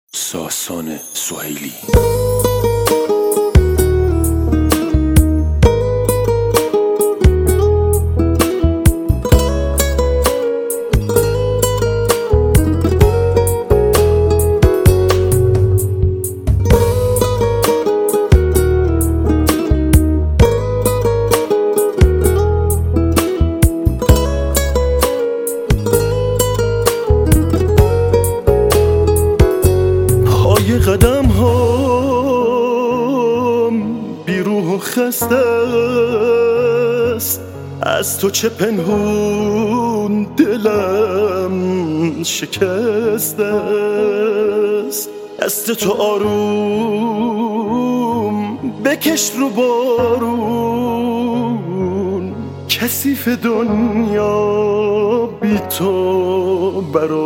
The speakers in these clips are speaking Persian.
ساسان سهیلی. قدم هم بی روح و خسته است، از تو چه پنهون دلم شکسته است. دست تو آروم بکش رو بارون، کثیف دنیا بی تو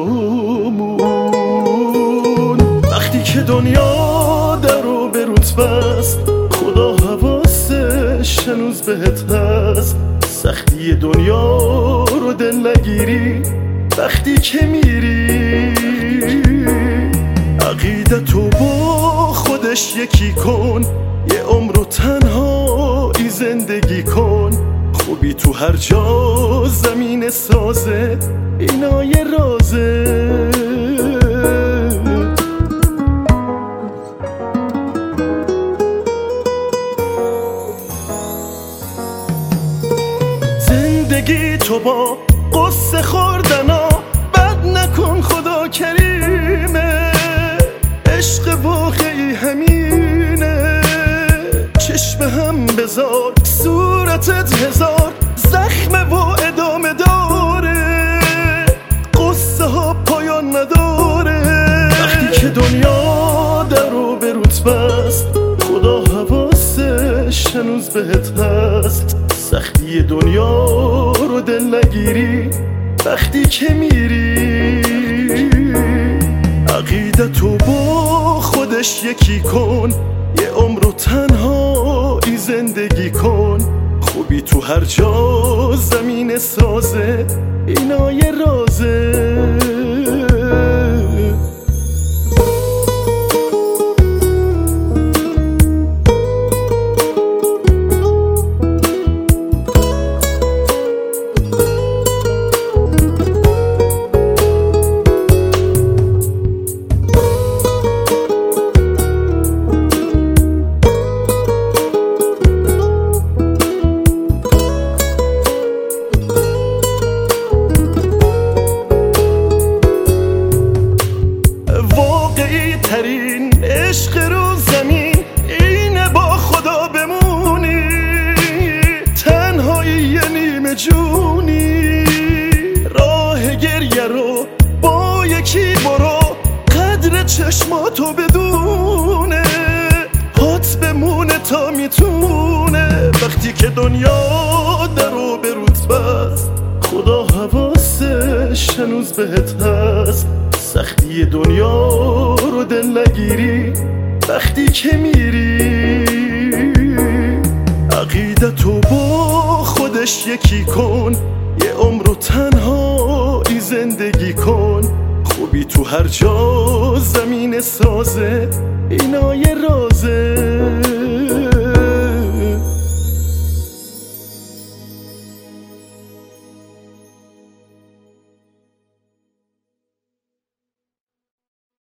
برامون. وقتی که دنیا در و به رتبه است، خدا حواسش هنوز بهت هست. سختی دنیا رو دل نگیری، وقتی که میری عقیدتو با خودش یکی کن. یه عمر رو تنهایی زندگی کن، خوبی تو هر جا زمین سازه، اینا یه رازه. زندگی تو با قصه خوردنا بد نکن، خدا کریمه. عشق واقعی همینه، چشم هم بذار، صورتت هزار زخمه و ادامه داره، قصه ها پایان نداره. وقتی که دنیا در و به رتبه است، خدا حواسش هنوز بهت هست. سختی دنیا رو دل نگیری، وقتی که میری عقیدتو با خودش یکی کن. یه عمر رو تنهایی زندگی کن، خوبی تو هر جا زمین سازه، اینا یه رازه. ترین عشق رو زمین اینه، با خدا بمونی، تنهایی یه نیمه جونی. راه گریه رو با یکی برو، قدر چشماتو بدونه، پات بمونه تا میتونه. وقتی که دنیا در و به رتبه است، خدا حواسش هنوز بهت هست. سختی دنیا رو دل نگیری، وقتی که میری عقیدتو با خودش یکی کن. یه عمر رو تنهایی زندگی کن، خوبی تو هر جا زمین سازه، اینا یه رازه.